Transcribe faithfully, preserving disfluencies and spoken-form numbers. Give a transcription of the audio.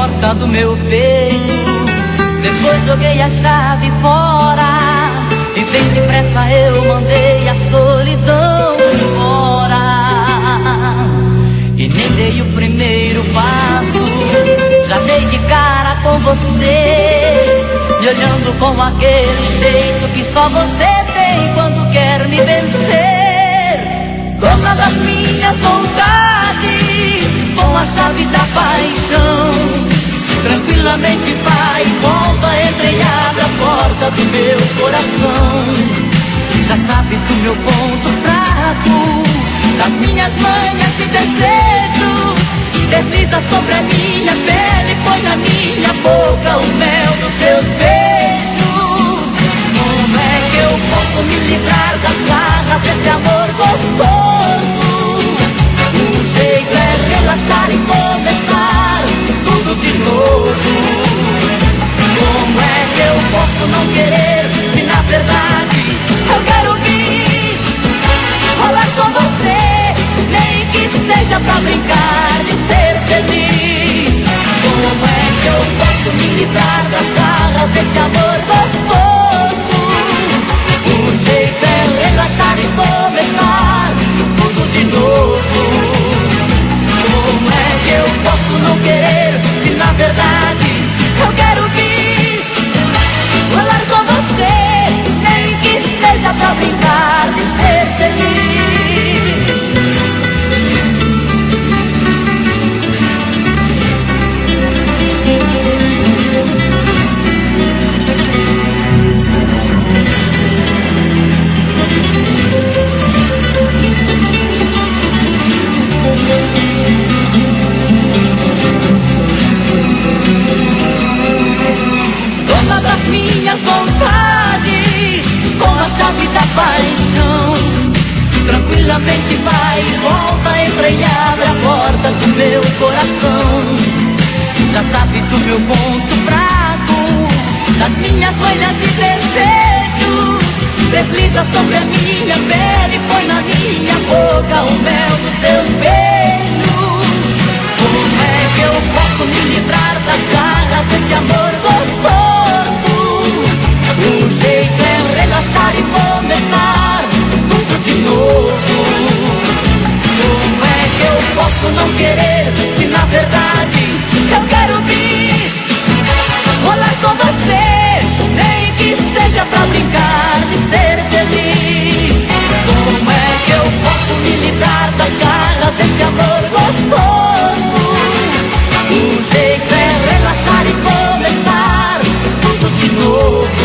porta do meu peito. Depois joguei a chave fora e bem depressa eu mandei a solidão embora. E nem dei o primeiro passo, já dei de cara com você, me olhando com aquele jeito que só você tem quando quer me vencer. Dona das minhas vontades, com a chave da paixão, tranquilamente vai e volta, entra e abre a porta do meu coração. Já sabe do meu ponto fraco, das minhas manhas e desejos, desliza sobre a minha pele, põe na minha boca o mel dos seus beijos. Como é que eu posso me livrar das garras desse amor gostoso? O jeito é relaxar e começar tudo de novo. Como é que eu posso não querer, se na verdade eu quero vir rolar com você, nem que seja pra brincar de ser feliz? Como é que eu posso me livrar das garras desse amor gostoso? O jeito é relaxar e começar tudo de novo. Como é que eu posso não querer, se na verdade eu quero vir rolar com você, nem que seja pra brincar de ser feliz? Dona das minhas vontades, com a chave da paixão, tranquilamente vai e volta, entra e abre a porta do meu coração. Já sabe do meu ponto fraco, das minhas manhas e desejos, desliza sobre a minha pele, põe na minha boca o mel dos seus beijos. Como é que eu posso me livrar das garras desse amor gostoso? O jeito é relaxar e começar tudo de novo. Como é que eu posso não querer, se na verdade eu quero vir rolar com você, nem que seja pra brincar de ser feliz? Como é que eu posso me livrar das garras desse amor gostoso? O jeito é relaxar e começar tudo de novo.